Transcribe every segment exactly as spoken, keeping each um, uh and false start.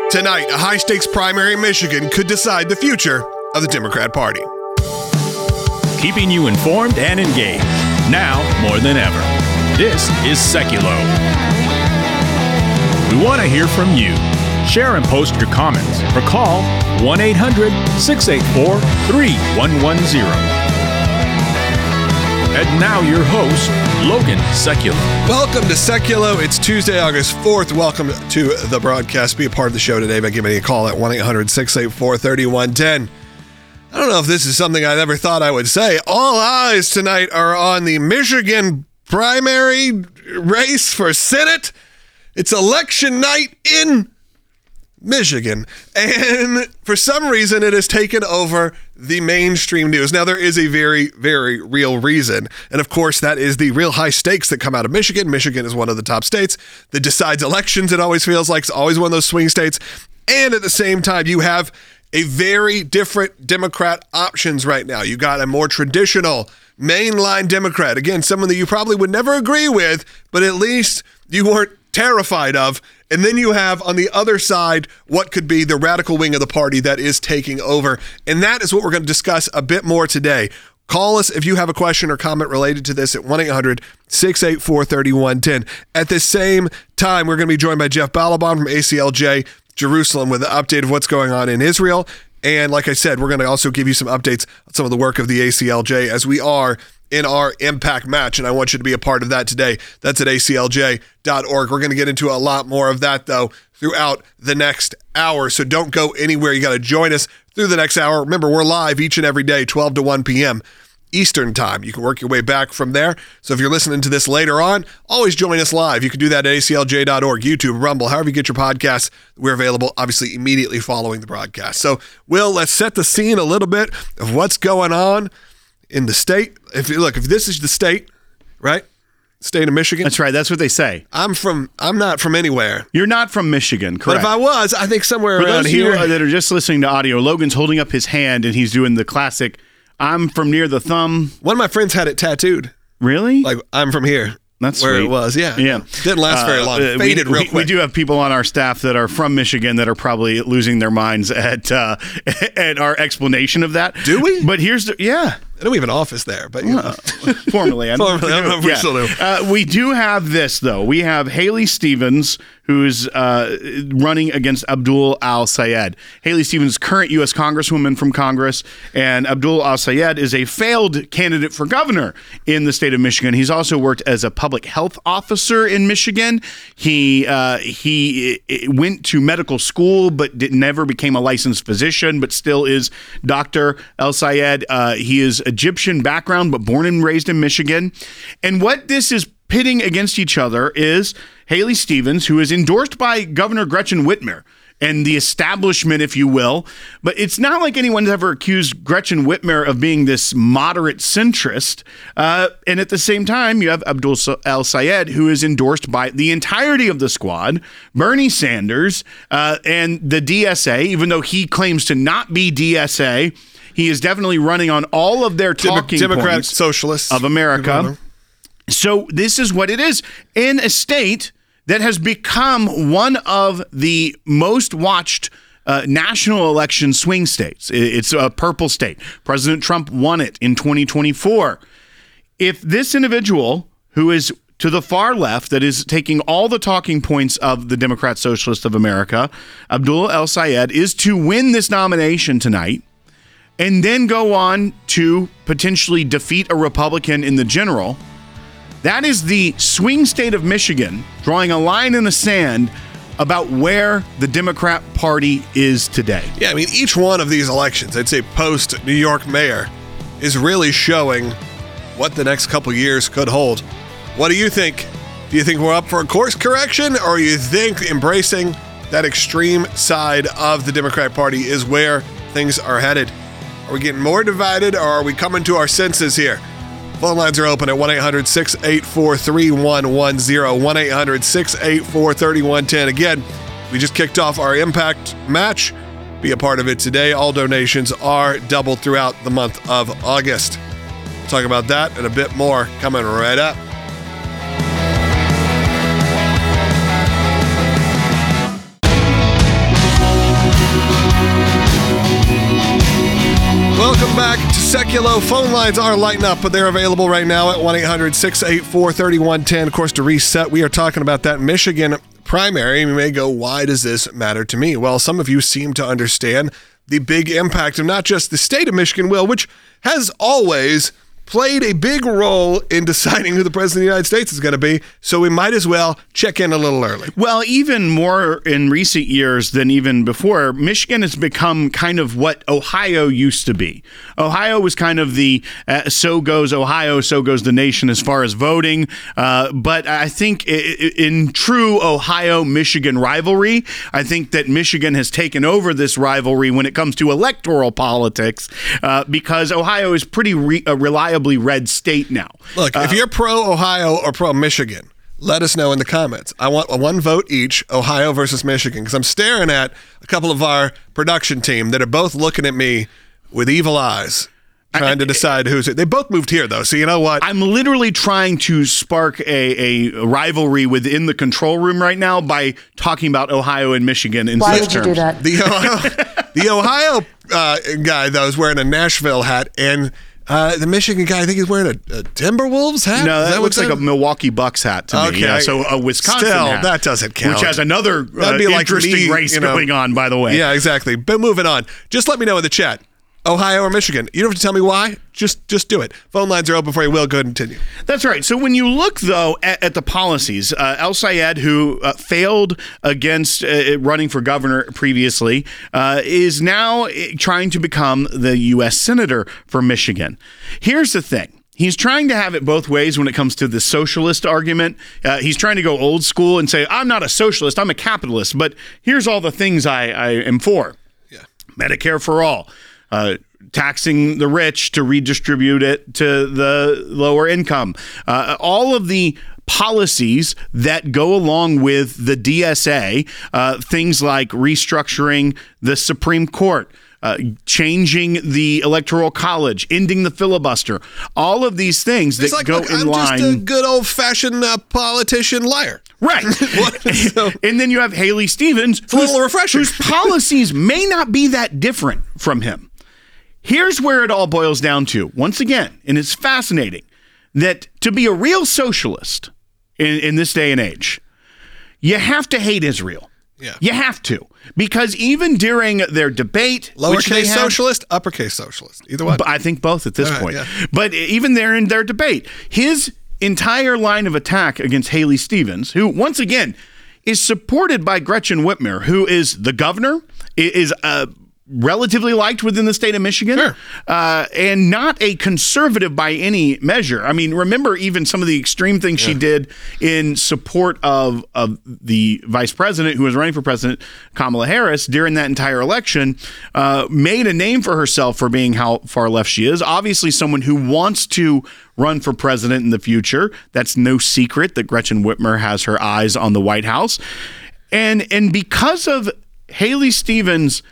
Tonight, a high-stakes primary in Michigan could decide the future of the Democrat Party. Keeping you informed and engaged, now more than ever. This is Seculo. We want to hear from you. Share and post your comments or call one eight hundred, six eight four, three one one zero. And now your host, Logan Seculo. Welcome to Seculo. It's Tuesday, August fourth. Welcome to the broadcast. Be a part of the show today by giving me a call at one eight hundred, six eight four, three one one zero. I don't know if this is something I never thought I would say. All eyes tonight are on the Michigan primary race for Senate. It's election night in Michigan, and for some reason it has taken over the mainstream news. Now, there is a very, very real reason, and of course that is the real high stakes that come out of Michigan. Michigan is one of the top states that decides elections. It always feels like it's always one of those swing states, and at the same time you have a very different Democrat options right now. You got a more traditional mainline Democrat, again, someone that you probably would never agree with, but at least you weren't terrified of. And then you have on the other side what could be the radical wing of the party that is taking over. And that is what we're going to discuss a bit more today. Call us if you have a question or comment related to this at one eight hundred, six eight four, three one one zero. At the same time, we're going to be joined by Jeff Balaban from A C L J Jerusalem with an update of what's going on in Israel. And like I said, we're going to also give you some updates on some of the work of the A C L J as we are in our Impact Match, and I want you to be a part of that today. That's at A C L J dot org. We're going to get into a lot more of that, though, throughout the next hour, so don't go anywhere. You got to join us through the next hour. Remember, we're live each and every day, twelve to one p.m. Eastern Time. You can work your way back from there, so if you're listening to this later on, always join us live. You can do that at A C L J dot org, YouTube, Rumble, however you get your podcasts. We're available, obviously, immediately following the broadcast. So, Will, let's set the scene a little bit of what's going on in the state. If you look, if this is the state, right? State of Michigan. That's right. That's what they say. I'm from, I'm not from anywhere. You're not from Michigan, correct? But if I was, I think somewhere For around those here. of you that are just listening to audio, Logan's holding up his hand and he's doing the classic, I'm from near the thumb. One of my friends had it tattooed. Really? Like, I'm from here. That's where sweet. it was. Yeah. Yeah. Didn't last very long. Uh, Faded we, real we, quick. We do have people on our staff that are from Michigan that are probably losing their minds at uh, at our explanation of that. Do we? But here's the, yeah. I know we have an office there, but you know. Formerly. I don't, Formerly, I don't know if we still do. Uh, we do have this, though. We have Haley Stevens, who's uh, running against Abdul Al-Sayed. Haley Stevens, current U S Congresswoman from Congress, and Abdul Al-Sayed is a failed candidate for governor in the state of Michigan. He's also worked as a public health officer in Michigan. He uh, he went to medical school, but did, never became a licensed physician, but still is Doctor Al-Sayed. Uh, he is Egyptian background, but born and raised in Michigan. And what this is pitting against each other is Haley Stevens, who is endorsed by Governor Gretchen Whitmer and the establishment, if you will. But it's not like anyone's ever accused Gretchen Whitmer of being this moderate centrist. Uh, and at the same time, you have Abdul Al-Sayed, who is endorsed by the entirety of the squad, Bernie Sanders, uh, and the D S A, even though he claims to not be D S A. He is definitely running on all of their talking Democratic points Socialists of America. So this is what it is in a state that has become one of the most watched uh, national election swing states. It's a purple state. President Trump won it in twenty twenty-four. If this individual who is to the far left, that is taking all the talking points of the Democrat Socialists of America, Abdul Al-Sayed, is to win this nomination tonight, and then go on to potentially defeat a Republican in the general, that is the swing state of Michigan drawing a line in the sand about where the Democrat Party is today. Yeah, I mean, each one of these elections, I'd say post New York mayor, is really showing what the next couple years could hold. What do you think? Do you think we're up for a course correction, or you think embracing that extreme side of the Democrat Party is where things are headed? Are we getting more divided, or are we coming to our senses here? Phone lines are open at one eight hundred, six eight four, three one one zero, one eight hundred, six eight four, three one one zero. Again, we just kicked off our Impact Match. Be a part of it today. All donations are doubled throughout the month of August. We'll talk about that and a bit more coming right up. Welcome back to Seculo. Phone lines are lighting up, but they're available right now at one eight hundred six eight four three one one zero. Of course, to reset, we are talking about that Michigan primary. You may go, why does this matter to me? Well, some of you seem to understand the big impact of not just the state of Michigan, Will, which has always played a big role in deciding who the president of the United States is going to be, so we might as well check in a little early. Well, even more in recent years than even before, Michigan has become kind of what Ohio used to be. Ohio was kind of the uh, so goes Ohio, so goes the nation as far as voting, uh, but I think in true Ohio-Michigan rivalry, I think that Michigan has taken over this rivalry when it comes to electoral politics, uh, because Ohio is pretty re- uh, reliable red state now. Look, if uh, you're pro-Ohio or pro-Michigan, let us know in the comments. I want a one vote each, Ohio versus Michigan, because I'm staring at a couple of our production team that are both looking at me with evil eyes, trying I, to decide who's it. They both moved here, though, so you know what? I'm literally trying to spark a, a rivalry within the control room right now by talking about Ohio and Michigan in Why such would you terms. do that? The Ohio, the Ohio uh, guy, though, is wearing a Nashville hat, and Uh, the Michigan guy, I think he's wearing a, a Timberwolves hat. No, that, that looks like a Milwaukee Bucks hat to okay. me. Yeah, so a Wisconsin Still, hat. that doesn't count. Which has another uh, be like interesting me, race you know. going on, by the way. Yeah, exactly. But moving on. Just let me know in the chat. Ohio or Michigan. You don't have to tell me why. Just just do it. Phone lines are open for you. Will, go ahead and continue. That's right. So when you look, though, at, at the policies, uh, El-Sayed, who uh, failed against uh, running for governor previously, uh, is now trying to become the U S senator for Michigan. Here's the thing. He's trying to have it both ways when it comes to the socialist argument. Uh, he's trying to go old school and say, I'm not a socialist, I'm a capitalist, but here's all the things I, I am for. Yeah. Medicare for all. Uh, taxing the rich to redistribute it to the lower income. Uh, all of the policies that go along with the D S A, uh, things like restructuring the Supreme Court, uh, changing the Electoral College, ending the filibuster, all of these things that It's like, go look, in I'm line. just a good old-fashioned uh, politician liar. Right. so, and then you have Haley Stevens, a little refreshing. whose policies may not be that different from him. Here's where it all boils down to. Once again, and it's fascinating, that to be a real socialist in, in this day and age, you have to hate Israel. Yeah. You have to. Because even during their debate, which they lowercase had, socialist, uppercase socialist. Either one. I think both at this All right, point. yeah. But even there in their debate, his entire line of attack against Haley Stevens, who, once again, is supported by Gretchen Whitmer, who is the governor, is uh, relatively liked within the state of Michigan, Sure. uh, and not a conservative by any measure. I mean, remember even some of the extreme things yeah. she did in support of, of the vice president who was running for president, Kamala Harris, during that entire election, uh, made a name for herself for being how far left she is. Obviously someone who wants to run for president in the future. That's no secret that Gretchen Whitmer has her eyes on the White House. And, and because of Haley Stevens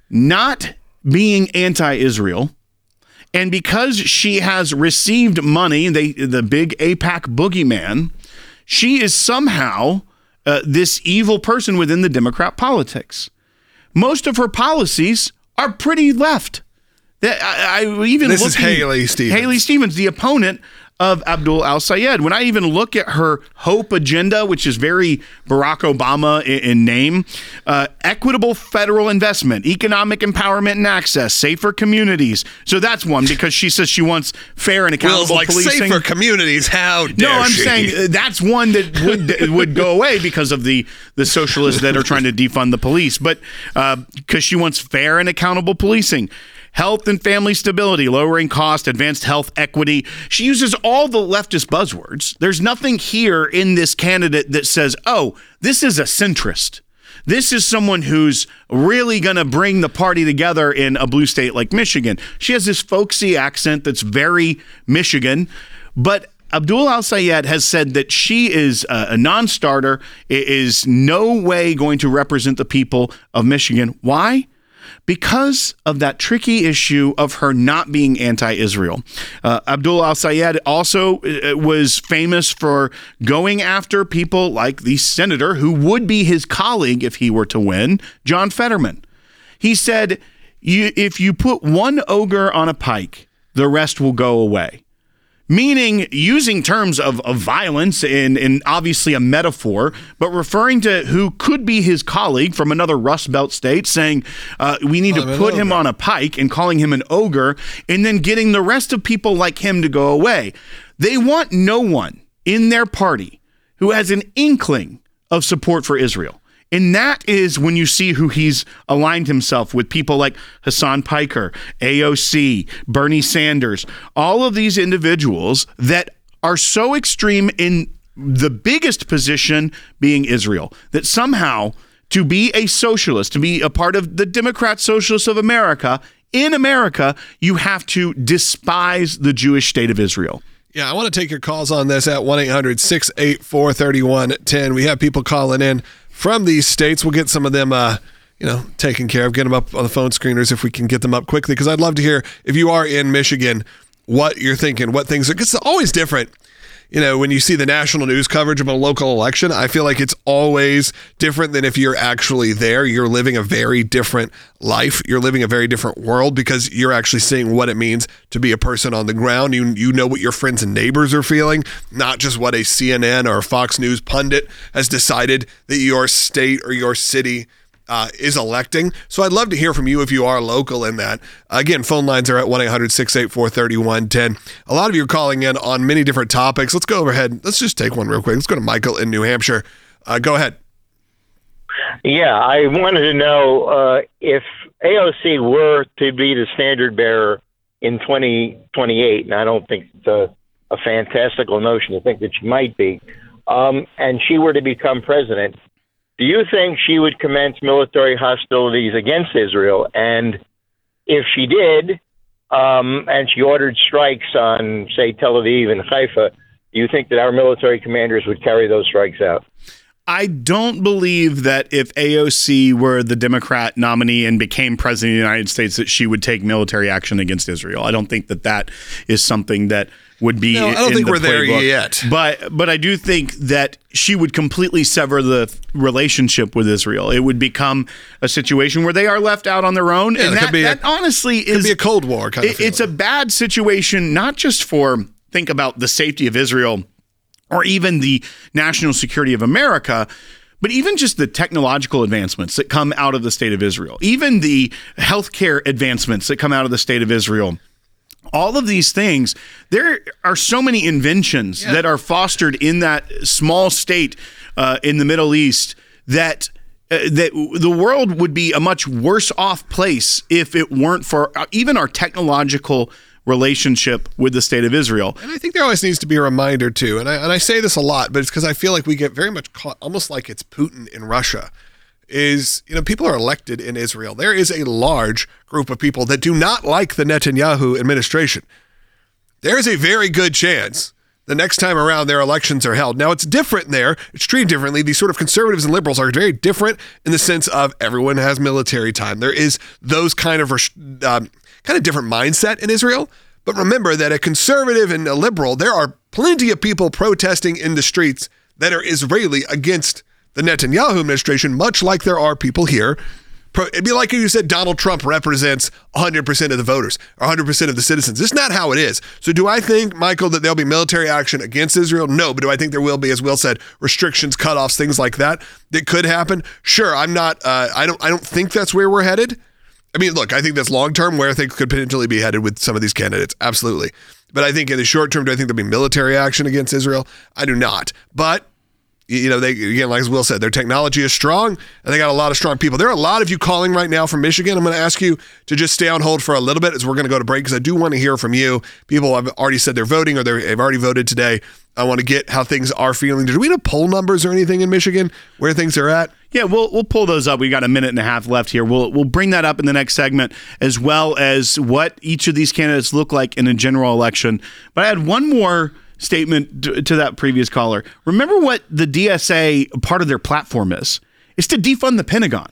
not being anti-Israel, and because she has received money, they, the big AIPAC boogeyman, she is somehow uh, this evil person within the Democrat politics. Most of her policies are pretty left. That I, I even this is looking- Haley Stevens. Haley Stevens, the opponent of Abdul Al-Sayed. When I even look at her HOPE agenda, which is very Barack Obama in, in name, uh, equitable federal investment, economic empowerment and access, safer communities. So that's one, because she says she wants fair and accountable Will's like policing. safer communities. How dare No, I'm she? saying uh, that's one that would would go away because of the the socialists that are trying to defund the police. But because uh, she wants fair and accountable policing. Health and family stability, lowering cost, advanced health equity. She uses all the leftist buzzwords. There's nothing here in this candidate that says, oh, this is a centrist. This is someone who's really going to bring the party together in a blue state like Michigan. She has this folksy accent that's very Michigan, but Abdul Al-Sayed has said that she is a non-starter, is no way going to represent the people of Michigan. Why? Because of that tricky issue of her not being anti-Israel. Uh, Abdul Al-Sayed also uh, was famous for going after people like the senator who would be his colleague if he were to win, John Fetterman. He said, you, if you put one ogre on a pike, the rest will go away. Meaning using terms of, of violence in, in obviously a metaphor, but referring to who could be his colleague from another Rust Belt state, saying uh, we need to put him on a pike and calling him an ogre, and then getting the rest of people like him to go away. They want no one in their party who has an inkling of support for Israel. And that is when you see who he's aligned himself with, people like Hassan Piker, A O C, Bernie Sanders, all of these individuals that are so extreme in the biggest position being Israel, that somehow to be a socialist, to be a part of the Democrat Socialists of America, in America, you have to despise the Jewish state of Israel. Yeah, I want to take your calls on this at one eight hundred six eight four three one one zero. We have people calling in from these states. We'll get some of them, uh, you know, taken care of, get them up on the phone screeners if we can get them up quickly, because I'd love to hear, if you are in Michigan, what you're thinking, what things are, because it's always different. You know, when you see the national news coverage of a local election, I feel like it's always different than if you're actually there. You're living a very different life. You're living a very different world because you're actually seeing what it means to be a person on the ground. You you know what your friends and neighbors are feeling, not just what a C N N or a Fox News pundit has decided that your state or your city Uh, is electing. So I'd love to hear from you if you are local in that. Again, phone lines are at one eight hundred six eight four three one one zero. A lot of you are calling in on many different topics. Let's go overhead. Let's just take one real quick. Let's go to Michael in New Hampshire. Uh, go ahead. Yeah, I wanted to know uh, if A O C were to be the standard bearer in twenty twenty-eight, and I don't think it's a, a fantastical notion to think that she might be, um, and she were to become president, do you think she would commence military hostilities against Israel? And if she did, um, and she ordered strikes on, say, Tel Aviv and Haifa, do you think that our military commanders would carry those strikes out? I don't believe that if A O C were the Democrat nominee and became president of the United States, that she would take military action against Israel. I don't think that that is something that would be. No, I don't in think the we're there playbook. yet. But but I do think that she would completely sever the relationship with Israel. It would become a situation where they are left out on their own, Yeah, and it that, could be that a, honestly could is be a Cold War kind it, of. It's a bad situation, not just for think about the safety of Israel or even the national security of America, but even just the technological advancements that come out of the state of Israel, even the healthcare advancements that come out of the state of Israel. All of these things, there are so many inventions yeah. that are fostered in that small state uh, in the Middle East that uh, that the world would be a much worse off place if it weren't for uh, even our technological relationship with the state of Israel. And I think there always needs to be a reminder too, and I, and I say this a lot, but it's because I feel like we get very much caught, almost like it's Putin in Russia, is, you know, people are elected in Israel. There is a large group of people that do not like the Netanyahu administration. There is a very good chance the next time around their elections are held. Now, it's different there. It's treated differently. These sort of conservatives and liberals are very different in the sense of everyone has military time. There is those kind of um, kind of different mindset in Israel. But remember that a conservative and a liberal, there are plenty of people protesting in the streets that are Israeli against the Netanyahu administration, much like there are people here. It'd be like if you said Donald Trump represents one hundred percent of the voters or one hundred percent of the citizens. It's not how it is. So do I think, Michael, that there'll be military action against Israel? No. But do I think there will be, as Will said, restrictions, cutoffs, things like that that could happen? Sure. I'm not, uh, I don't, I don't think that's where we're headed. I mean, look, I think that's long-term where things could potentially be headed with some of these candidates. Absolutely. But I think in the short term, do I think there'll be military action against Israel? I do not. But you know, they, again, like as Will said, their technology is strong, and they got a lot of strong people. There are a lot of you calling right now from Michigan. I'm going to ask you to just stay on hold for a little bit as we're going to go to break, because I do want to hear from you. People have already said they're voting or they've already voted today. I want to get how things are feeling. Do we have poll numbers or anything in Michigan where things are at? Yeah, we'll we'll pull those up. We got a minute and a half left here. We'll we'll bring that up in the next segment, as well as what each of these candidates look like in a general election. But I had one more statement to that previous caller. Remember what the D S A part of their platform is? It's to defund the Pentagon.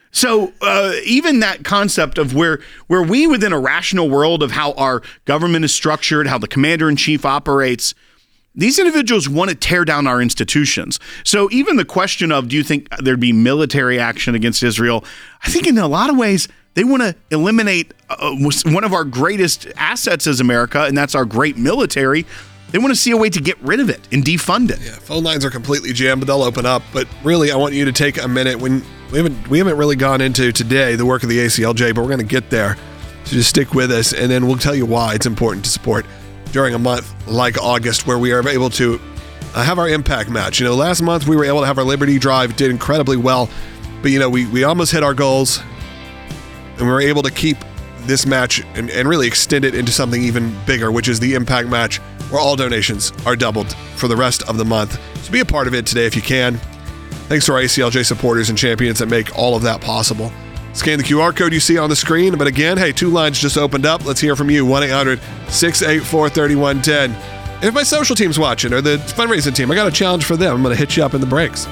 So uh, even that concept of where where we within a rational world of how our government is structured, how the commander-in-chief operates, these individuals want to tear down our institutions. So even the question of, do you think there'd be military action against Israel? I think in a lot of ways, They want to eliminate uh, one of our greatest assets as America, and that's our great military. They want to see a way to get rid of it and defund it. Yeah, phone lines are completely jammed, but they'll open up. But really, I want you to take a minute. When we haven't we haven't really gone into today the work of the A C L J, but we're going to get there. So just stick with us, and then we'll tell you why it's important to support during a month like August, where we are able to uh, have our impact match. You know, last month we were able to have our Liberty Drive, did incredibly well, but you know, we we almost hit our goals, and we were able to keep this match and, and really extend it into something even bigger, which is the impact match, where all donations are doubled for the rest of the month. So be a part of it today if you can. Thanks to our A C L J supporters and champions that make all of that possible. Scan the Q R code you see on the screen. But again, hey, two lines just opened up. Let's hear from you. one eight hundred six eight four three one one zero. If my social team's watching, or the fundraising team, I got a challenge for them. I'm going to hit you up in the breaks.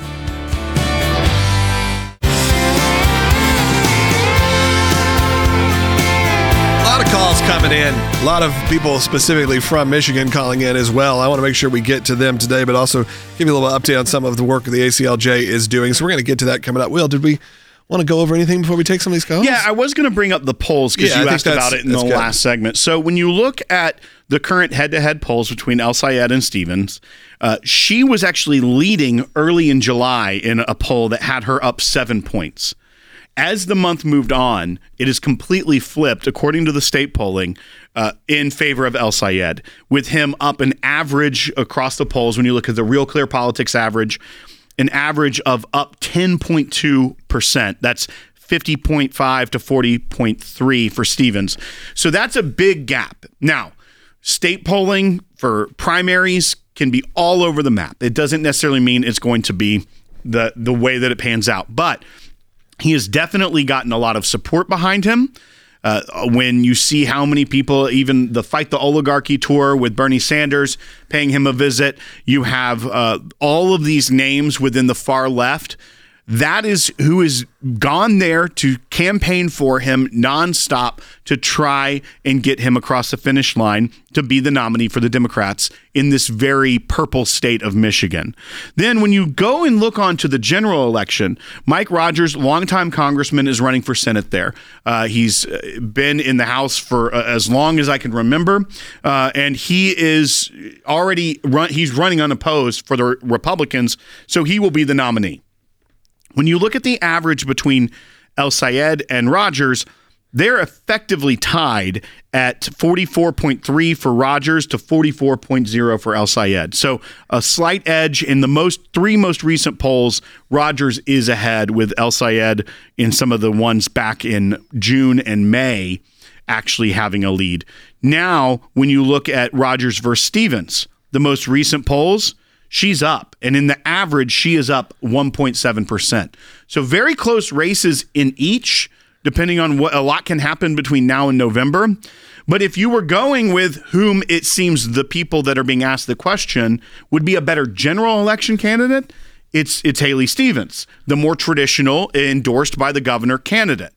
Calls coming in. A lot of people specifically from Michigan calling in as well. I want to make sure we get to them today, but also give you a little update on some of the work the A C L J is doing. So we're going to get to that coming up. Will, did we want to go over anything before we take some of these calls? Yeah, I was going to bring up the polls because yeah, you asked about it in the good. last segment. So when you look at the current head-to-head polls between El-Sayed and Stevens, uh, she was actually leading early in July in a poll that had her up seven points. As the month moved on, it is completely flipped, according to the state polling, uh, in favor of El-Sayed, with him up an average across the polls. When you look at the Real Clear Politics average, an average of up ten point two percent. That's fifty point five to forty point three for Stevens. So that's a big gap. Now, state polling for primaries can be all over the map. It doesn't necessarily mean it's going to be the, the way that it pans out, but he has definitely gotten a lot of support behind him. Uh, when you see how many people, even the Fight the Oligarchy tour with Bernie Sanders paying him a visit, you have uh, all of these names within the far left. That is who has gone there to campaign for him nonstop to try and get him across the finish line to be the nominee for the Democrats in this very purple state of Michigan. Then when you go and look on to the general election, Mike Rogers, longtime congressman, is running for Senate there. Uh, he's been in the House for uh, as long as I can remember, uh, and he is already run, he's running unopposed for the Republicans, so he will be the nominee. When you look at the average between El-Sayed and Rogers, they're effectively tied at forty-four point three for Rogers to forty-four point zero for El-Sayed. So a slight edge in the most three most recent polls. Rogers is ahead, with El-Sayed in some of the ones back in June and May actually having a lead. Now, when you look at Rogers versus Stevens, the most recent polls, she's up. And in the average, she is up one point seven percent. So very close races in each, depending on what, a lot can happen between now and November. But if you were going with whom it seems the people that are being asked the question would be a better general election candidate, it's it's Haley Stevens, the more traditional, endorsed by the governor candidate.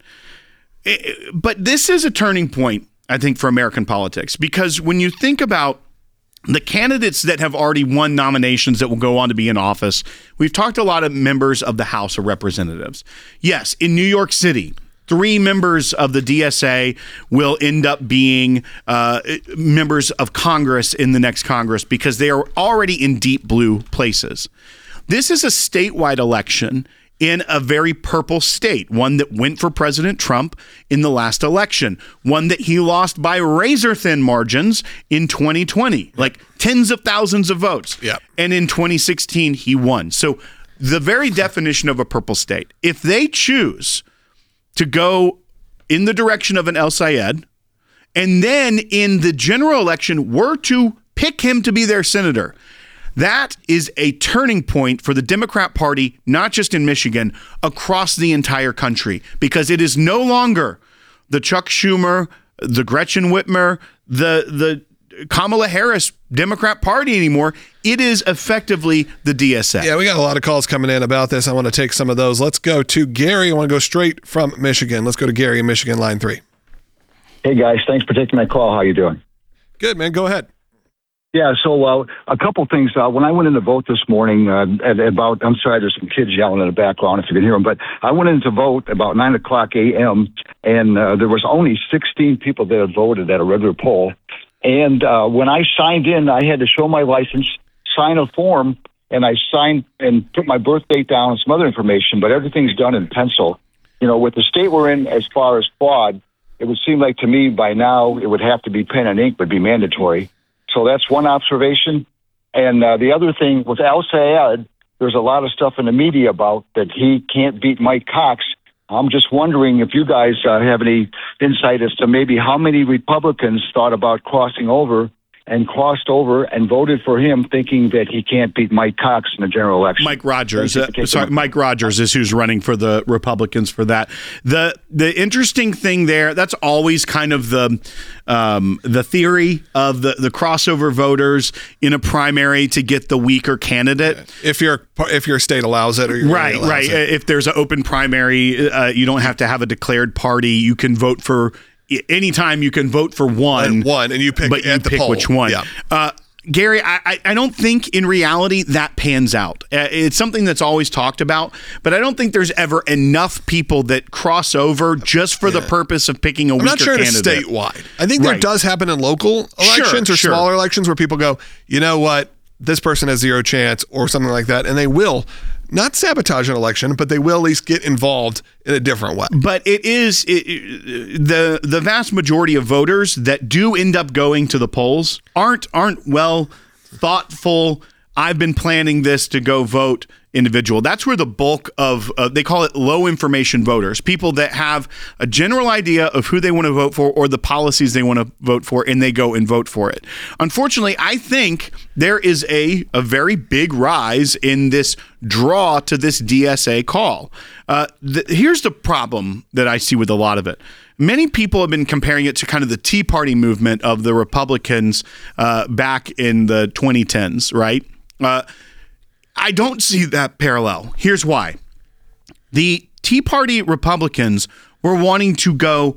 But this is a turning point, I think, for American politics, because when you think about the candidates that have already won nominations that will go on to be in office, we've talked to a lot of members of the House of Representatives. Yes, in New York City, three members of the D S A will end up being uh, members of Congress in the next Congress because they are already in deep blue places. This is a statewide election in a very purple state, one that went for President Trump in the last election, one that he lost by razor-thin margins in twenty twenty, like tens of thousands of votes. Yep. And in twenty sixteen, he won. So the very definition of a purple state, if they choose to go in the direction of an El-Sayed, and then in the general election were to pick him to be their senator, that is a turning point for the Democrat Party, not just in Michigan, across the entire country, because it is no longer the Chuck Schumer, the Gretchen Whitmer, the the Kamala Harris Democrat Party anymore. It is effectively the D S A. Yeah, we got a lot of calls coming in about this. I want to take some of those. Let's go to Gary. I want to go straight from Michigan. Let's go to Gary in Michigan, line three. Hey, guys. Thanks for taking my call. How you doing? Good, man. Go ahead. Yeah, so uh, a couple things. Uh, when I went in to vote this morning, uh, at about, I'm sorry, there's some kids yelling in the background if you can hear them, but I went in to vote about nine o'clock a.m., and uh, there was only sixteen people that had voted at a regular poll. And uh, when I signed in, I had to show my license, sign a form, and I signed and put my birth date down and some other information, but everything's done in pencil. You know, with the state we're in as far as fraud, it would seem like to me by now it would have to be pen and ink would be mandatory. So that's one observation. And uh, the other thing with Al Sayed, there's a lot of stuff in the media about that he can't beat Mike Cox. I'm just wondering if you guys uh, have any insight as to maybe how many Republicans thought about crossing over and crossed over and voted for him thinking that he can't beat Mike Cox in the general election. Mike Rogers. Uh, sorry, Mike Rogers is who's running for the Republicans for that. The the interesting thing there, that's always kind of the um, the theory of the, the crossover voters in a primary to get the weaker candidate. If your if your state allows it, or your right, allows right. it. If there's an open primary, uh, you don't have to have a declared party. You can vote for anytime. You can vote for one, and one, and you pick, but you at the pick poll. which one. Yeah. Uh, Gary, I, I don't think in reality that pans out. Uh, it's something that's always talked about, but I don't think there's ever enough people that cross over just for Yeah. the purpose of picking a I'm weaker not sure candidate. it's statewide. I think that Right. does happen in local Sure, elections or sure. smaller elections where people go, you know what, this person has zero chance or something like that, and they will not sabotage an election, but they will at least get involved in a different way. But it is it, it- the the vast majority of voters that do end up going to the polls aren't aren't well thoughtful. I've been planning this to go vote individual. That's where the bulk of uh, they call it low information voters, people that have a general idea of who they want to vote for or the policies they want to vote for, and they go and vote for it. Unfortunately, I think there is a a very big rise in this draw to this D S A call. Uh, th- here's the problem that I see with a lot of it. Many people have been comparing it to kind of the Tea Party movement of the Republicans uh, back in the twenty tens, right? Uh, I don't see that parallel. Here's why. The Tea Party Republicans were wanting to go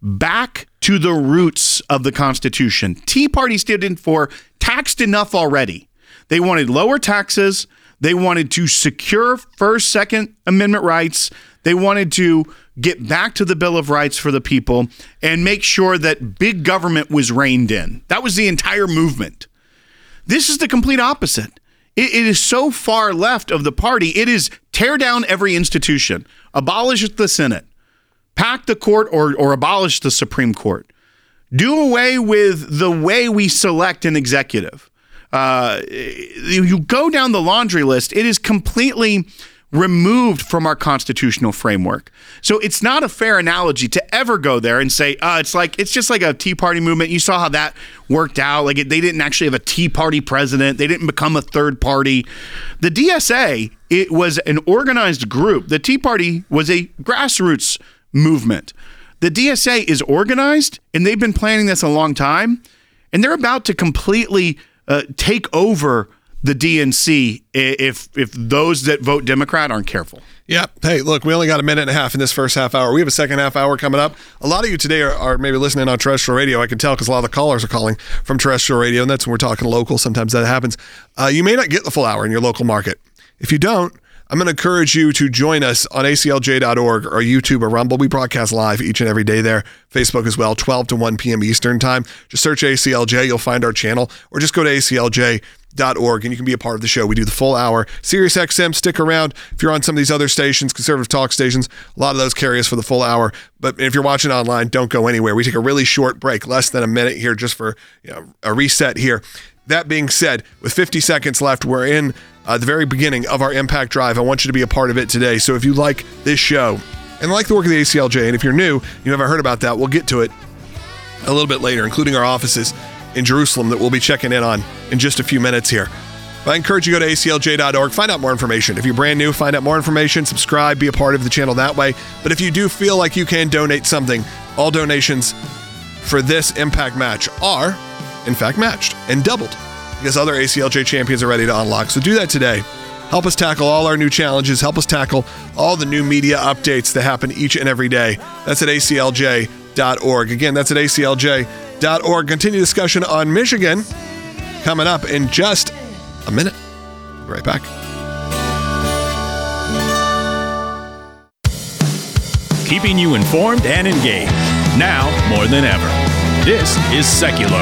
back to the roots of the Constitution. Tea Party stood for taxed enough already. They wanted lower taxes. They wanted to secure First, Second Amendment rights. They wanted to get back to the Bill of Rights for the people and make sure that big government was reined in. That was the entire movement. This is the complete opposite. It, it is so far left of the party. It is tear down every institution, abolish the Senate, pack the court or, or abolish the Supreme Court, do away with the way we select an executive. Uh, you go down the laundry list, it is completely removed from our constitutional framework. So it's not a fair analogy to ever go there and say, uh, it's like it's just like a Tea Party movement. You saw how that worked out. Like it, they didn't actually have a Tea Party president. They didn't become a third party. The D S A, it was an organized group. The Tea Party was a grassroots movement. The D S A is organized, and they've been planning this a long time, and they're about to completely uh, take over the D N C if if those that vote Democrat aren't careful. Yeah. Hey, look, we only got a minute and a half in this first half hour. We have a second half hour coming up. A lot of you today are, are maybe listening on terrestrial radio. I can tell because a lot of the callers are calling from terrestrial radio, and that's when we're talking local. Sometimes that happens. Uh, you may not get the full hour in your local market. If you don't, I'm going to encourage you to join us on A C L J dot org or YouTube or Rumble. We broadcast live each and every day there. Facebook as well, twelve to one p.m. Eastern time. Just search A C L J. You'll find our channel, or just go to A C L J dot org and you can be a part of the show. We do the full hour. Sirius X M, stick around. If you're on some of these other stations, conservative talk stations, a lot of those carry us for the full hour. But if you're watching online, don't go anywhere. We take a really short break, less than a minute here, just for you know, a reset here. That being said, with fifty seconds left, we're in uh, the very beginning of our Impact Drive. I want you to be a part of it today. So if you like this show and like the work of the A C L J, and if you're new, you haven't heard about that, we'll get to it a little bit later, including our offices in Jerusalem that we'll be checking in on in just a few minutes here. But I encourage you to go to A C L J dot org, find out more information. If you're brand new, find out more information, subscribe, be a part of the channel that way. But if you do feel like you can donate something, all donations for this Impact match are, in fact, matched and doubled because other A C L J champions are ready to unlock. So do that today. Help us tackle all our new challenges. Help us tackle all the new media updates that happen each and every day. That's at A C L J dot org. Again, that's at A C L J dot org. Continue discussion on Michigan coming up in just a minute. Be right back. Keeping you informed and engaged, now more than ever. This is Seculo.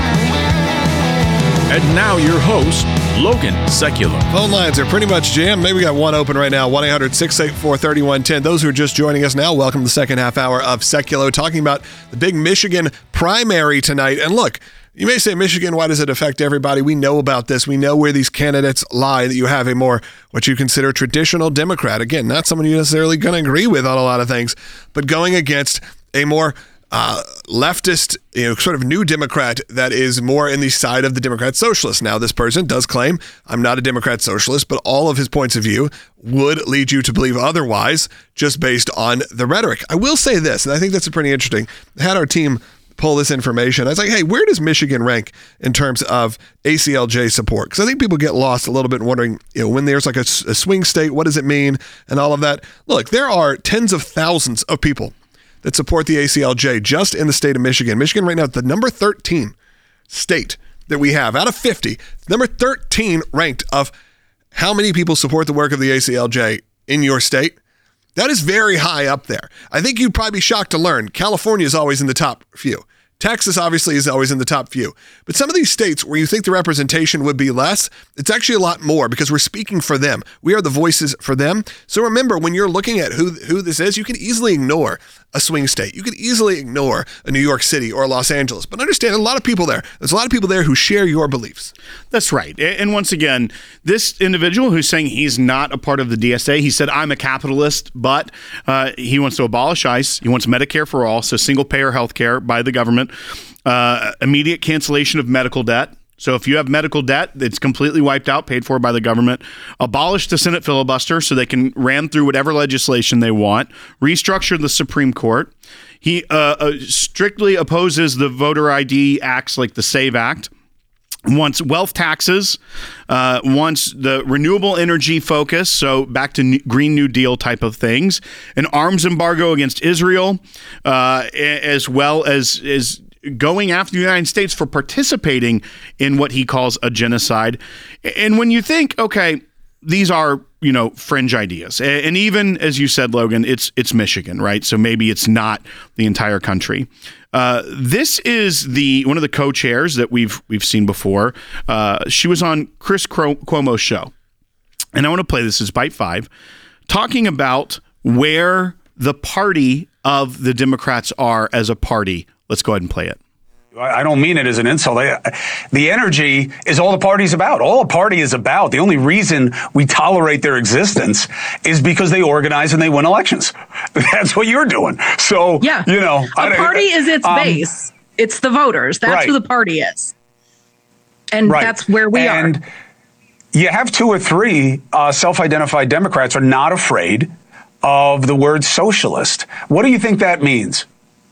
And now your host, Logan Seculo. Phone lines are pretty much jammed. Maybe we got one open right now, one eight hundred six eight four three one one zero. Those who are just joining us now, welcome to the second half hour of Seculo, talking about the big Michigan primary tonight. And look, you may say, Michigan, why does it affect everybody? We know about this. We know where these candidates lie, that you have a more, what you consider traditional Democrat. Again, not someone you're necessarily going to agree with on a lot of things, but going against a more uh, leftist, you know, sort of new Democrat that is more in the side of the Democrat socialist. Now, this person does claim, I'm not a Democrat socialist, but all of his points of view would lead you to believe otherwise, just based on the rhetoric. I will say this, and I think that's pretty interesting. I had our team pull this information. I was like, hey, where does Michigan rank in terms of A C L J support? Because I think people get lost a little bit wondering, you know, when there's like a, a swing state, what does it mean? And all of that. Look, there are tens of thousands of people that support the A C L J just in the state of Michigan. Michigan right now is the number thirteen state that we have out of fifty, number thirteen ranked of how many people support the work of the A C L J in your state. That is very high up there. I think you'd probably be shocked to learn California is always in the top few. Texas obviously is always in the top few. But some of these states where you think the representation would be less, it's actually a lot more because we're speaking for them. We are the voices for them. So remember, when you're looking at who who this is, you can easily ignore a swing state. You could easily ignore a New York City or Los Angeles. But understand, a lot of people there. There's a lot of people there who share your beliefs. That's right. And once again, this individual who's saying he's not a part of the D S A, he said, I'm a capitalist, but uh, he wants to abolish ICE. He wants Medicare for all, so single-payer health care by the government, uh, immediate cancellation of medical debt. So if you have medical debt, it's completely wiped out, paid for by the government. Abolish the Senate filibuster so they can ram through whatever legislation they want. Restructure the Supreme Court. He uh, uh, strictly opposes the voter I D acts like the SAVE Act. Wants wealth taxes, uh, wants the renewable energy focus, so back to new, Green New Deal type of things, an arms embargo against Israel, uh, as well as is going after the United States for participating in what he calls a genocide. And when you think, okay, these are, you know, fringe ideas, and even as you said, Logan, it's it's Michigan, right? So maybe it's not the entire country. Uh, this is the one of the co-chairs that we've we've seen before. Uh, she was on Chris Cuomo's show, and I want to play this as Bite Five, talking about where the party of the Democrats are as a party. Let's go ahead and play it. I don't mean it as an insult. The energy is all the party's about. All a party is about. The only reason we tolerate their existence is because they organize and they win elections. That's what you're doing. So, yeah. you know. A I, party is its um, base. It's the voters. That's right. Who the party is. And right. That's where we and are. You have two or three uh, self-identified Democrats are not afraid of the word socialist. What do you think that means?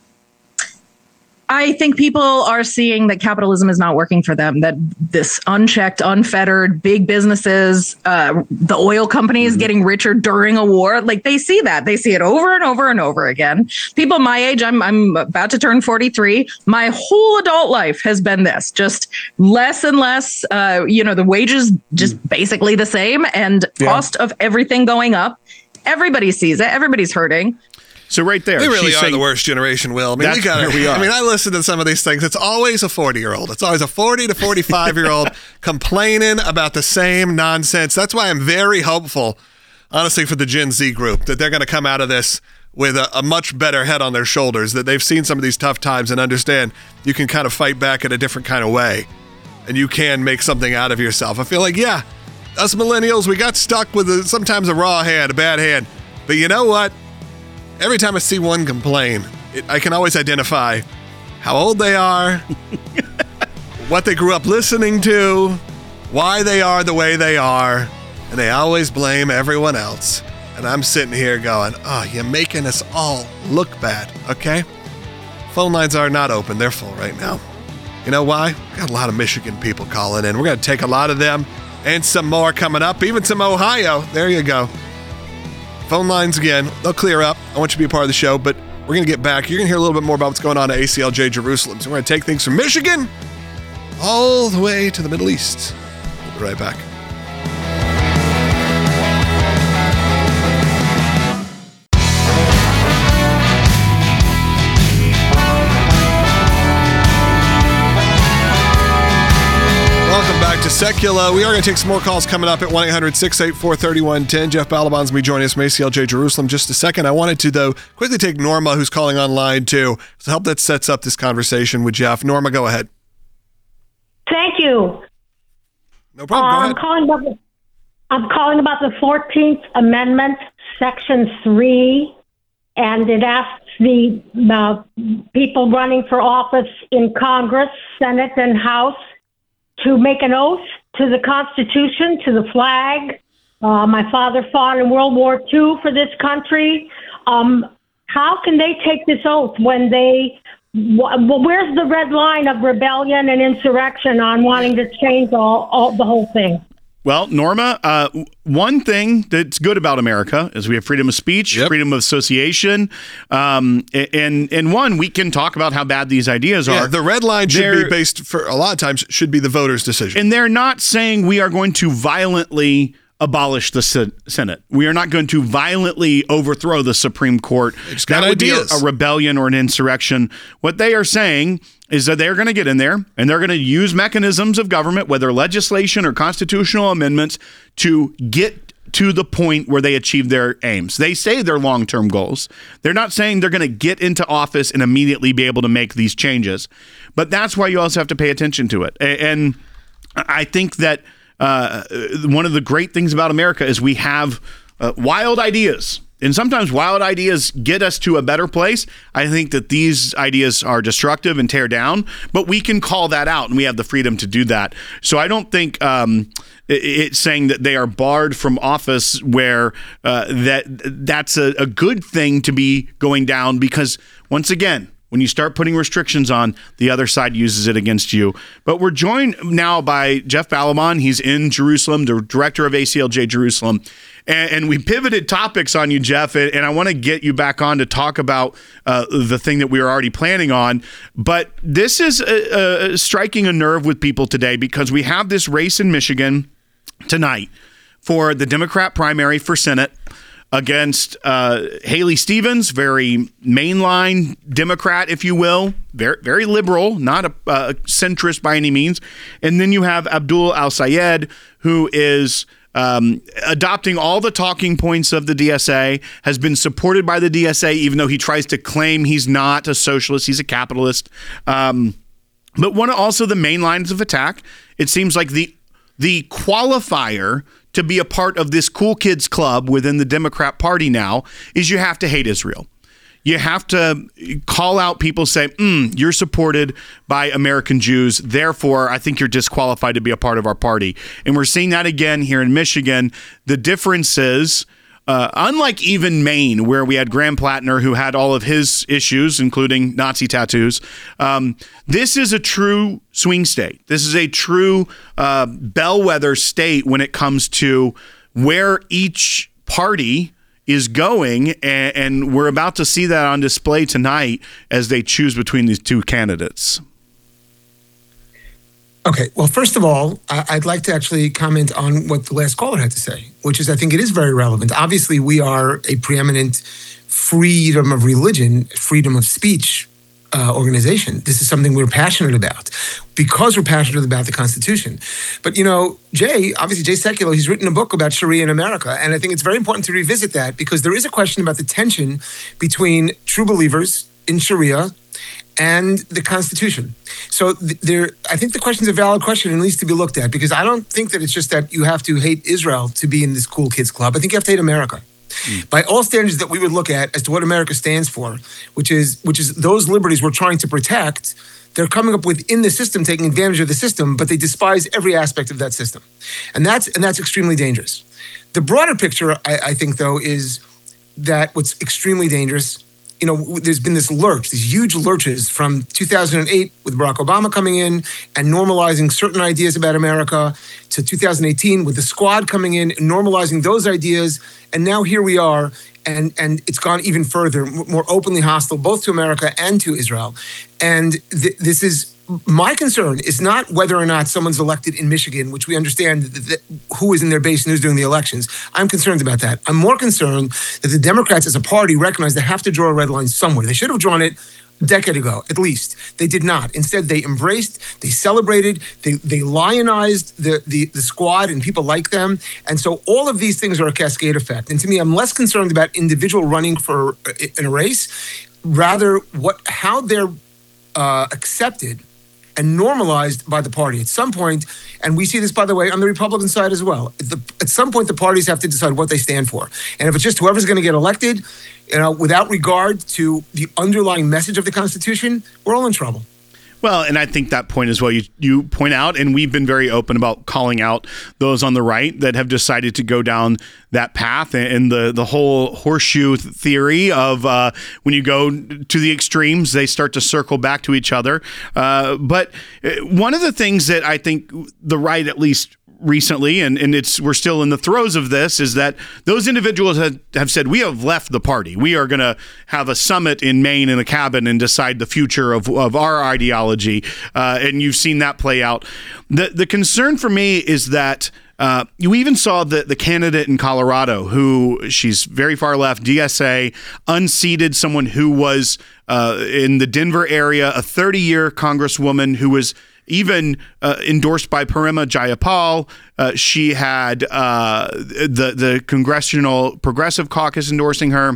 I think people are seeing that capitalism is not working for them, that this unchecked, unfettered, big businesses, uh, the oil companies mm-hmm. getting richer during a war, like they see that. They see it over and over and over again. People my age, I'm I'm about to turn forty-three. My whole adult life has been this, just less and less, uh, you know, the wages just mm-hmm. basically the same and yeah. cost of everything going up. Everybody sees it. Everybody's hurting. So right there, we really she's are saying, the worst generation, Will. I mean, we got we are. I mean, I listen to some of these things. It's always a forty-year-old. It's always a forty to forty-five-year-old complaining about the same nonsense. That's why I'm very hopeful, honestly, for the Gen Z group, that they're going to come out of this with a, a much better head on their shoulders, that they've seen some of these tough times and understand you can kind of fight back in a different kind of way, and you can make something out of yourself. I feel like, yeah, us millennials, we got stuck with a, sometimes a raw hand, a bad hand. But you know what? Every time I see one complain, it, I can always identify how old they are, what they grew up listening to, why they are the way they are, and they always blame everyone else. And I'm sitting here going, oh, you're making us all look bad, okay? Phone lines are not open. They're full right now. You know why? We've got a lot of Michigan people calling in. We're going to take a lot of them and some more coming up, even some Ohio. There you go. Phone lines again, they'll clear up. I want you to be a part of the show, but we're going to get back. You're going to hear a little bit more about what's going on at A C L J Jerusalem. So we're going to take things from Michigan all the way to the Middle East. We'll be right back. Welcome back to Secular. We are going to take some more calls coming up at one eight hundred six eight four three one one zero. Jeff Balaban's going to be joining us from A C L J Jerusalem just a second. I wanted to, though, quickly take Norma, who's calling online, too, to help that sets up this conversation with Jeff. Norma, go ahead. Thank you. No problem. Uh, go I'm ahead. calling about the, I'm calling about the fourteenth Amendment, Section three, and it asks the uh, people running for office in Congress, Senate, and House to make an oath to the Constitution, to the flag. Uh, my father fought in World War Two for this country. Um, how can they take this oath when they, well, where's the red line of rebellion and insurrection on wanting to change all, all the whole thing? Well, Norma, uh, one thing that's good about America is we have freedom of speech, Yep. freedom of association, um, and and one, we can talk about how bad these ideas Yeah, are. the red line should They're- be based, for a lot of times, should be the voters' decision. And they're not saying we are going to violently abolish the Sen- Senate. We are not going to violently overthrow the Supreme Court. just got That would be a, ideas. a rebellion or an insurrection. What they are saying is that they're going to get in there and they're going to use mechanisms of government, whether legislation or constitutional amendments, to get to the point where they achieve their aims. They say they're long-term goals. They're not saying they're going to get into office and immediately be able to make these changes. But that's why you also have to pay attention to it. A- And I think that uh, one of the great things about America is we have uh, wild ideas. And sometimes wild ideas get us to a better place. I think that these ideas are destructive and tear down, but we can call that out and we have the freedom to do that. So I don't think um, it- it's saying that they are barred from office where uh, that that's a, a good thing to be going down, because once again, when you start putting restrictions on, the other side uses it against you. But we're joined now by Jeff Balaban. He's in Jerusalem, the director of A C L J Jerusalem. And, and we pivoted topics on you, Jeff, and, and I want to get you back on to talk about uh, the thing that we were already planning on. But this is uh, uh, striking a nerve with people today, because we have this race in Michigan tonight for the Democrat primary for Senate against uh, Haley Stevens, very mainline Democrat, if you will, very very liberal, not a, a centrist by any means. And then you have Abdul Al-Sayed, who is um, adopting all the talking points of the D S A, has been supported by the D S A, even though he tries to claim he's not a socialist, he's a capitalist. Um, but one of also the main lines of attack, it seems like the the qualifier to be a part of this cool kids club within the Democrat Party now is you have to hate Israel. You have to call out people, say, mm, you're supported by American Jews. Therefore, I think you're disqualified to be a part of our party. And we're seeing that again here in Michigan. The difference is, uh, unlike even Maine, where we had Graham Plattner, who had all of his issues, including Nazi tattoos, um, this is a true swing state. This is a true uh, bellwether state when it comes to where each party is going, and, and we're about to see that on display tonight as they choose between these two candidates. Okay, well, first of all, I- I'd like to actually comment on what the last caller had to say, which is I think it is very relevant. Obviously, we are a preeminent freedom of religion, freedom of speech uh, organization. This is something we're passionate about because we're passionate about the Constitution. But, you know, Jay, obviously Jay Sekulow, he's written a book about Sharia in America. And I think it's very important to revisit that, because there is a question about the tension between true believers in Sharia and the Constitution. So th- there, I think the question is a valid question and needs to be looked at, because I don't think that it's just that you have to hate Israel to be in this cool kids club. I think you have to hate America. Mm. By all standards that we would look at as to what America stands for, which is which is those liberties we're trying to protect, they're coming up within the system, taking advantage of the system, but they despise every aspect of that system. And that's and that's extremely dangerous. The broader picture, I, I think, though, is that what's extremely dangerous, you know, there's been this lurch, these huge lurches from two thousand eight with Barack Obama coming in and normalizing certain ideas about America, to two thousand eighteen with the Squad coming in and normalizing those ideas. And now here we are, and, and it's gone even further, more openly hostile, both to America and to Israel. And th- this is my concern is not whether or not someone's elected in Michigan, which we understand that, that, who is in their base and who's doing the elections. I'm concerned about that. I'm more concerned that the Democrats as a party recognize they have to draw a red line somewhere. They should have drawn it a decade ago, at least. They did not. Instead, they embraced, they celebrated, they they lionized the, the, the squad and people like them. And so all of these things are a cascade effect. And to me, I'm less concerned about individual running for in a race, rather what how they're uh, accepted and normalized by the party at some point, and we see this, by the way, on the Republican side as well. At, the, at some point, the parties have to decide what they stand for, and if it's just whoever's going to get elected, you know, without regard to the underlying message of the Constitution, we're all in trouble. Well, and I think that point as well, you, you point out, and we've been very open about calling out those on the right that have decided to go down that path, and the, the whole horseshoe theory of uh, when you go to the extremes, they start to circle back to each other. Uh, but one of the things that I think the right, at least recently, and, and it's we're still in the throes of this, is that those individuals have, have said, we have left the party. We are going to have a summit in Maine in a cabin and decide the future of, of our ideology. Uh, and you've seen that play out. The, the concern for me is that Uh, you even saw the, the candidate in Colorado who, she's very far left, D S A, unseated someone who was uh, in the Denver area, a thirty-year congresswoman who was even uh, endorsed by Parima Jayapal. Uh, she had uh, the, the Congressional Progressive Caucus endorsing her.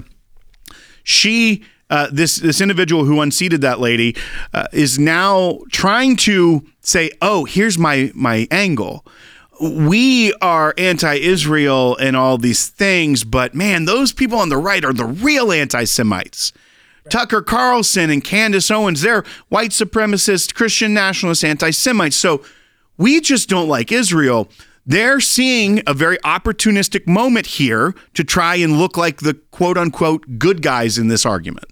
She... Uh, this this individual who unseated that lady uh, is now trying to say, oh, here's my my angle. We are anti-Israel and all these things, but man, those people on the right are the real anti-Semites. Right. Tucker Carlson and Candace Owens, they're white supremacist, Christian nationalist anti-Semites. So we just don't like Israel. They're seeing a very opportunistic moment here to try and look like the quote-unquote good guys in this argument.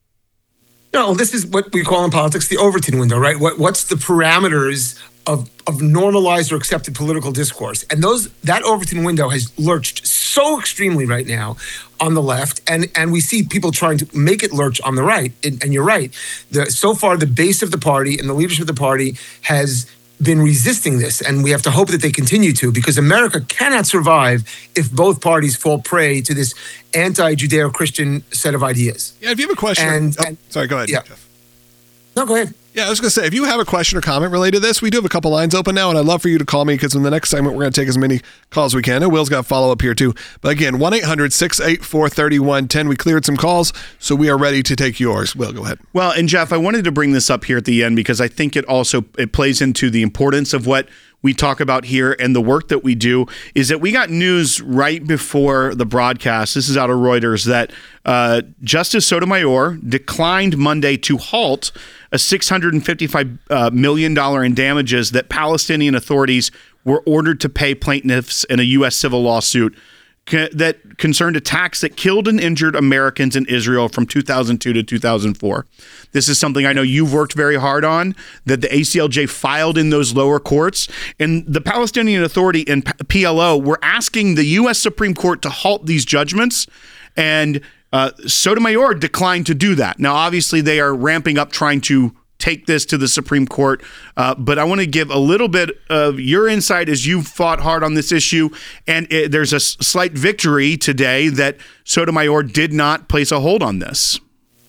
No, this is what we call in politics the Overton window, right? What What's the parameters of of normalized or accepted political discourse? And those that Overton window has lurched so extremely right now on the left, and and we see people trying to make it lurch on the right. And, and you're right. The, so far, the base of the party and the leadership of the party has been resisting this, and we have to hope that they continue to, because America cannot survive if both parties fall prey to this anti-Judeo-Christian set of ideas. Yeah, if you have a question, and, oh, and sorry, go ahead, yeah. Jeff. No, go ahead. Yeah, I was going to say, if you have a question or comment related to this, we do have a couple lines open now, and I'd love for you to call me, because in the next segment, we're going to take as many calls as we can. And Will's got a follow-up here, too. But again, one eight hundred six eight four three one one zero. We cleared some calls, so we are ready to take yours. Will, go ahead. Well, and Jeff, I wanted to bring this up here at the end, because I think it also it plays into the importance of what we talk about here and the work that we do, is that we got news right before the broadcast. This is out of Reuters, that uh, Justice Sotomayor declined Monday to halt a six hundred fifty-five million dollars in damages that Palestinian authorities were ordered to pay plaintiffs in a U S civil lawsuit that concerned attacks that killed and injured Americans in Israel from two thousand two to two thousand four. This is something I know you've worked very hard on, that the A C L J filed in those lower courts. And the Palestinian Authority and P L O were asking the U S Supreme Court to halt these judgments, and uh, Sotomayor declined to do that. Now, obviously, they are ramping up trying to take this to the Supreme Court. Uh, but I want to give a little bit of your insight as you fought hard on this issue. And it, there's a slight victory today that Sotomayor did not place a hold on this.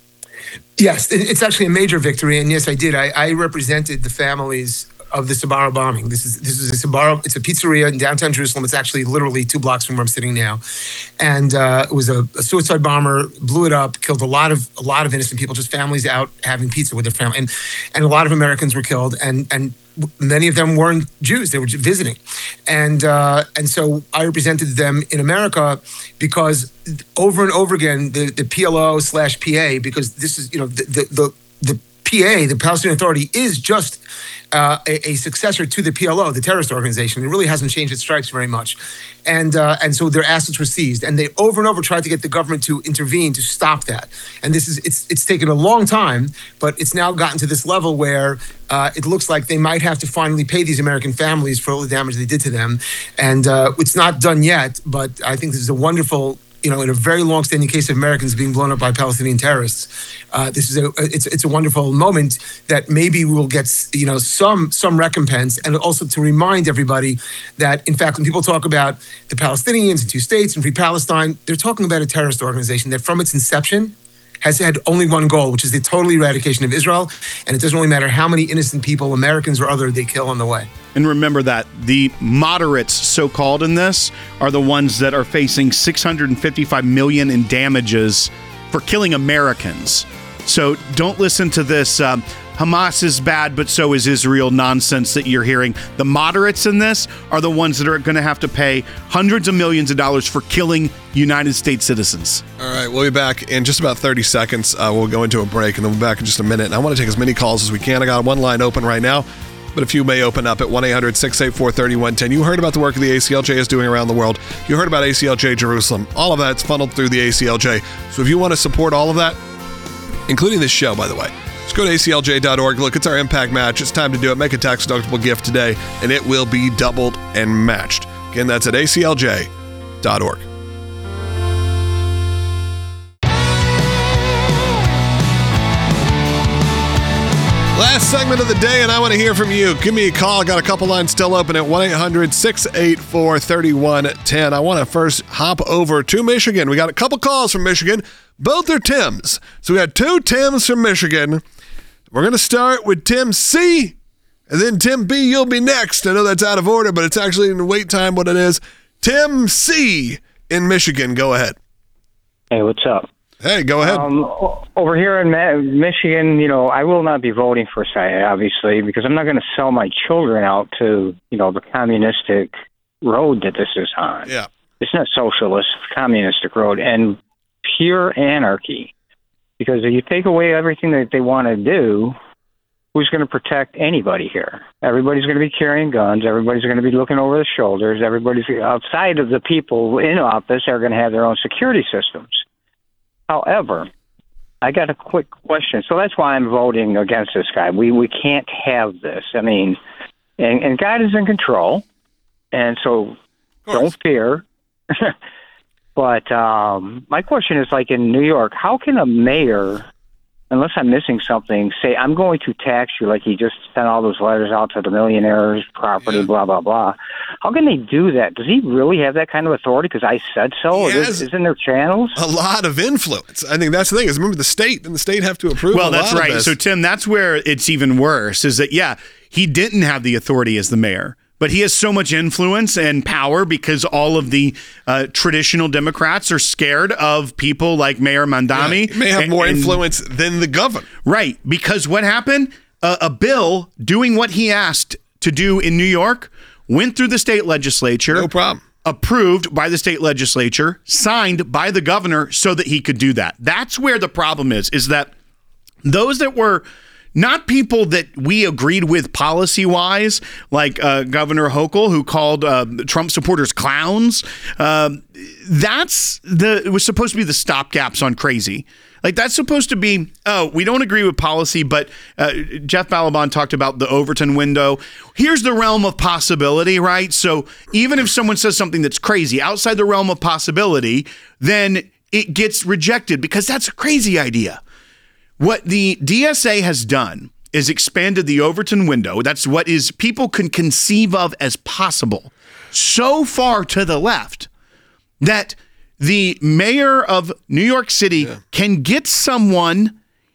Yes, it's actually a major victory. And yes, I did. I, I represented the families of the Sbarro bombing. This is this is a Sbarro. It's a pizzeria in downtown Jerusalem. It's actually literally two blocks from where I'm sitting now, and uh, it was a, a suicide bomber. Blew it up, killed a lot of a lot of innocent people. Just families out having pizza with their family, and and a lot of Americans were killed, and and many of them weren't Jews. They were just visiting, and uh, and so I represented them in America, because over and over again the the P L O slash P A, because this is you know the the the, the P A, the Palestinian Authority, is just Uh, a, a successor to the P L O, the terrorist organization. It really hasn't changed its stripes very much. And uh, and so their assets were seized. And they over and over tried to get the government to intervene to stop that. And this is it's it's taken a long time, but it's now gotten to this level where uh, it looks like they might have to finally pay these American families for all the damage they did to them. And uh, it's not done yet, but I think this is a wonderful you know, in a very long-standing case of Americans being blown up by Palestinian terrorists. Uh, this is a it's it's a wonderful moment that maybe we will get, you know, some some recompense, and also to remind everybody that, in fact, when people talk about the Palestinians and two states and free Palestine, they're talking about a terrorist organization that from its inception has had only one goal, which is the total eradication of Israel. And it doesn't really matter how many innocent people, Americans or other, they kill on the way. And remember that the moderates, so-called in this, are the ones that are facing six hundred fifty-five million dollars in damages for killing Americans. So don't listen to this um, Hamas is bad, but so is Israel nonsense that you're hearing. The moderates in this are the ones that are going to have to pay hundreds of millions of dollars for killing United States citizens. All right, we'll be back in just about thirty seconds. Uh, we'll go into a break, and then we'll be back in just a minute. And I want to take as many calls as we can. I got one line open right now, but a few may open up at one eight hundred six eight four three one one zero. You heard about the work the A C L J is doing around the world. You heard about A C L J Jerusalem. All of that's funneled through the A C L J. So if you want to support all of that, including this show, by the way, just go to A C L J dot org. Look, it's our impact match. It's time to do it. Make a tax-deductible gift today, and it will be doubled and matched. Again, that's at A C L J dot org. Last segment of the day, and I want to hear from you. Give me a call. I got a couple lines still open at one eight hundred six eight four three one one zero. I want to first hop over to Michigan. We got a couple calls from Michigan. Both are Tims. So we got two Tims from Michigan. We're going to start with Tim C, and then Tim B, you'll be next. I know that's out of order, but it's actually in wait time what it is. Tim C in Michigan. Go ahead. Hey, what's up? Hey, go ahead. Um, over here in Ma- Michigan, you know, I will not be voting for S I A, obviously, because I'm not going to sell my children out to, you know, the communistic road that this is on. Yeah. It's not socialist, it's communistic road, and pure anarchy. Because if you take away everything that they want to do, who's going to protect anybody here? Everybody's going to be carrying guns. Everybody's going to be looking over their shoulders. Everybody's outside of the people in office are going to have their own security systems. However, I got a quick question. So that's why I'm voting against this guy. We we can't have this. I mean, and, and God is in control, and so don't fear. But um, my question is, like in New York, how can a mayor, unless I'm missing something, say, I'm going to tax you, like he just sent all those letters out to the millionaires, property, yeah. blah, blah, blah. How can they do that? Does he really have that kind of authority because I said so? Or is, isn't there channels? A lot of influence. I think that's the thing is, remember the state, and the state have to approve Well, a that's lot right. of this. So, Tim, that's where it's even worse, is that, yeah, he didn't have the authority as the mayor. But he has so much influence and power because all of the uh, traditional Democrats are scared of people like Mayor Mamdani. Yeah, he may have and, more and, influence than the governor. Right. Because what happened? Uh, a bill doing what he asked to do in New York went through the state legislature. No problem. Approved by the state legislature, signed by the governor so that he could do that. That's where the problem is, is that those that were not people that we agreed with policy-wise, like uh, Governor Hochul, who called uh, Trump supporters clowns. Uh, that's the it was supposed to be the stopgaps on crazy. Like that's supposed to be, oh, we don't agree with policy, but uh, Jeff Balaban talked about the Overton window. Here's the realm of possibility, right? So even if someone says something that's crazy outside the realm of possibility, then it gets rejected because that's a crazy idea. What the D S A has done is expanded the Overton window. That's what is people can conceive of as possible so far to the left that the mayor of New York City yeah. can get someone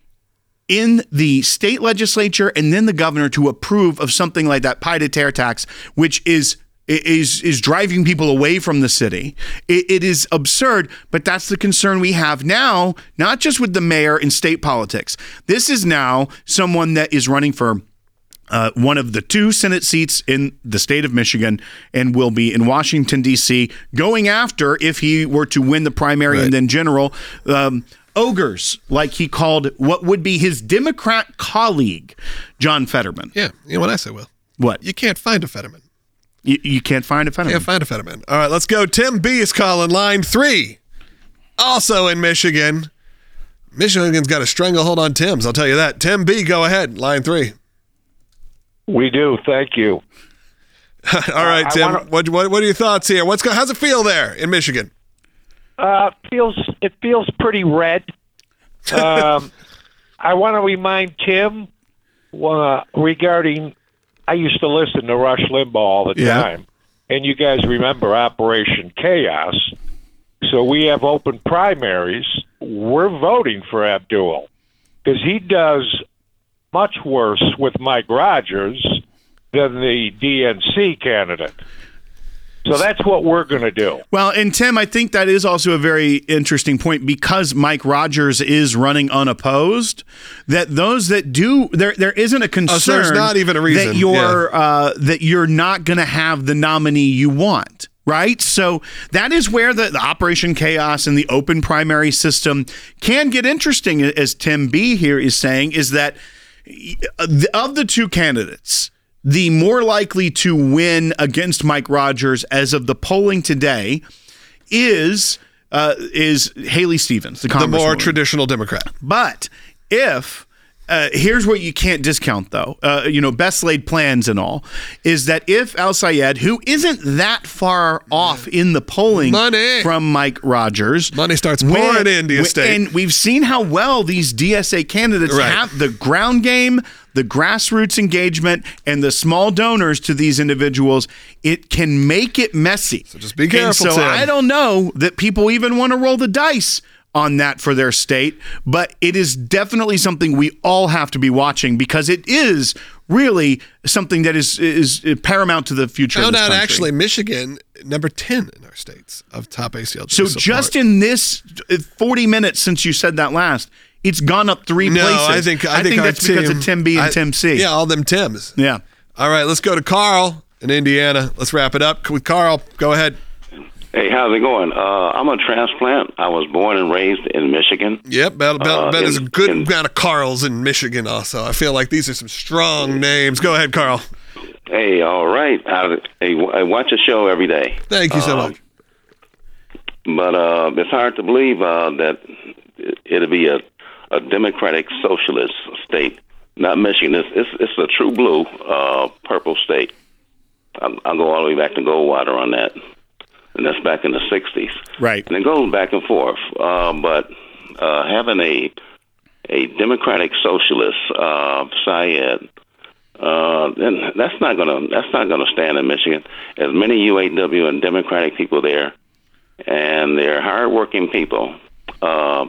in the state legislature and then the governor to approve of something like that pied-à-terre tax, which is is is driving people away from the city. It, it is absurd, but that's the concern we have now, not just with the mayor in state politics. This is now someone that is running for uh, one of the two Senate seats in the state of Michigan and will be in Washington, D C, going after, if he were to win the primary right. and then general, um, ogres, like he called what would be his Democrat colleague, John Fetterman. Yeah, you know what I say, Will? What? You can't find a Fetterman. You, you can't find a Fetterman. Can't find a Fetterman. All right, let's go. Tim B is calling line three. Also in Michigan. Michigan's got a stranglehold on Tim's, I'll tell you that. Tim B, go ahead. Line three. We do. Thank you. All right, uh, Tim. wanna... What, what what are your thoughts here? What's go, how's it feel there in Michigan? Uh, feels it feels pretty red. Um, I want to remind Tim uh, regarding. I used to listen to Rush Limbaugh all the Yeah. time, and you guys remember Operation Chaos. So we have open primaries. We're voting for Abdul because he does much worse with Mike Rogers than the D N C candidate. So that's what we're going to do. Well, and Tim, I think that is also a very interesting point because Mike Rogers is running unopposed. That those that do there, there isn't a concern. Oh, so there's not even a reason. that you're Yeah. uh, that you're not going to have the nominee you want. Right? So that is where the, the Operation Chaos and the open primary system can get interesting, as Tim B here is saying, is that of the two candidates, the more likely to win against Mike Rogers as of the polling today is uh, is Haley Stevens, the The more congresswoman. traditional Democrat. But if uh, here's what you can't discount, though, uh, you know, best laid plans and all, is that if Al Sayed, who isn't that far off in the polling Money. from Mike Rogers, Money starts pouring into your state. and we've seen how well these D S A candidates Right. have the ground game, the grassroots engagement, and the small donors to these individuals, it can make it messy. So just be careful, And so Tim. I don't know that people even want to roll the dice on that for their state, but it is definitely something we all have to be watching because it is really something that is is paramount to the future Found of this out country. actually Michigan, number ten in our states of top A C L J So support. just in this forty minutes since you said that last, it's gone up three no, places. I think I, think, our that's because team- of Tim B and I- Tim C. Yeah, all them Tims. Yeah. All right, let's go to Carl in Indiana. Let's wrap it up with Carl. Go ahead. Hey, how's it going? Uh, I'm a transplant. I was born and raised in Michigan. Yep, bet, bet, Uh, bet there's a in- good in- amount of Carls in Michigan also. I feel like these are some strong names. Go ahead, Carl. Hey, all right. I, hey, I watch a show every day. Thank you so Uh, much. But uh, it's hard to believe uh, that it'll be a, a democratic socialist state, not Michigan. It's, it's, it's a true blue, uh, purple state. I'll, I'll go all the way back to Goldwater on that. And that's back in the sixties. Right. And it goes back and forth. Uh, but uh, having a a democratic socialist, uh, Syed, uh, then that's not gonna that's not gonna stand in Michigan. As many U A W and Democratic people there, and they're hardworking people, uh,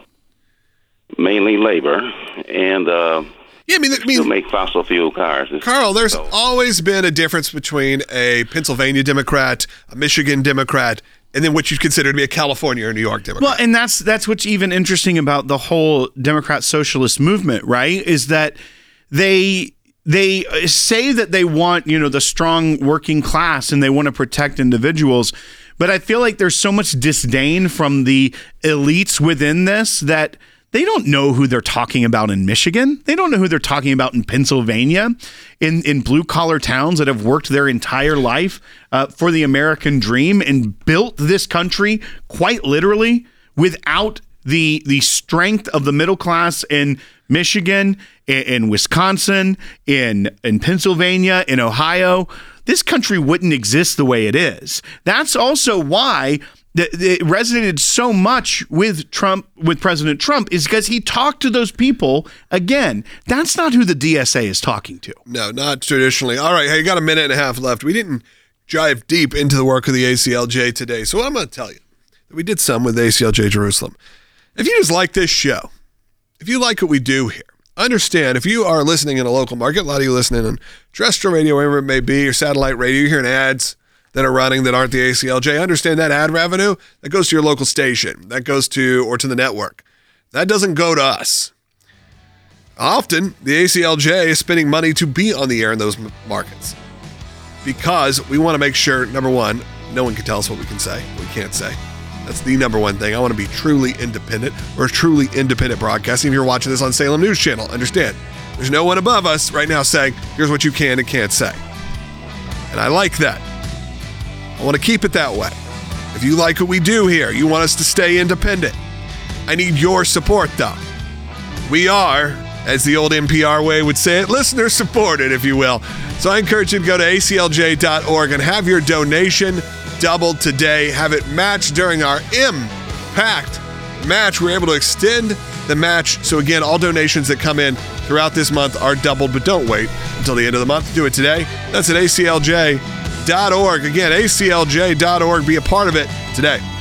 mainly labor, and uh, yeah, I mean, I mean, still make fossil fuel cars. It's- Carl, there's so- always been a difference between a Pennsylvania Democrat, a Michigan Democrat, and then what you consider to be a California or New York Democrat. Well, and that's that's what's even interesting about the whole Democrat socialist movement, right? Is that they they say that they want, you know, the strong working class and they want to protect individuals, but I feel like there's so much disdain from the elites within this that they don't know who they're talking about in Michigan. They don't know who they're talking about in Pennsylvania, in, in blue-collar towns that have worked their entire life uh, for the American dream and built this country quite literally without the the strength of the middle class in Michigan, in, in Wisconsin, in, in Pennsylvania, in Ohio. This country wouldn't exist the way it is. That's also why that it resonated so much with Trump, with President Trump, is because he talked to those people. Again, that's not who the D S A is talking to. No, not traditionally. All right, hey, you got a minute and a half left. We didn't dive deep into the work of the A C L J today, so I'm going to tell you that we did some with A C L J Jerusalem. If you just like this show, if you like what we do here, understand if you are listening in a local market, a lot of you listening on terrestrial radio, wherever it may be, or satellite radio, you're hearing ads that are running that aren't the A C L J. Understand that ad revenue, that goes to your local station. That goes to, or to the network. That doesn't go to us. Often, the A C L J is spending money to be on the air in those m- markets because we want to make sure, number one, no one can tell us what we can say, what we can't say. That's the number one thing. I want to be truly independent. We're truly independent broadcasting. If you're watching this on Salem News Channel, understand, there's no one above us right now saying, here's what you can and can't say. And I like that. I want to keep it that way. If you like what we do here, you want us to stay independent. I need your support, though. We are, as the old N P R way would say it, listener supported, if you will. So I encourage you to go to A C L J dot org and have your donation doubled today. Have it matched during our packed match. We're able to extend the match. So again, all donations that come in throughout this month are doubled, but don't wait until the end of the month. Do it today. That's at A C L J dot org. Again, A C L J dot org. Be a part of it today.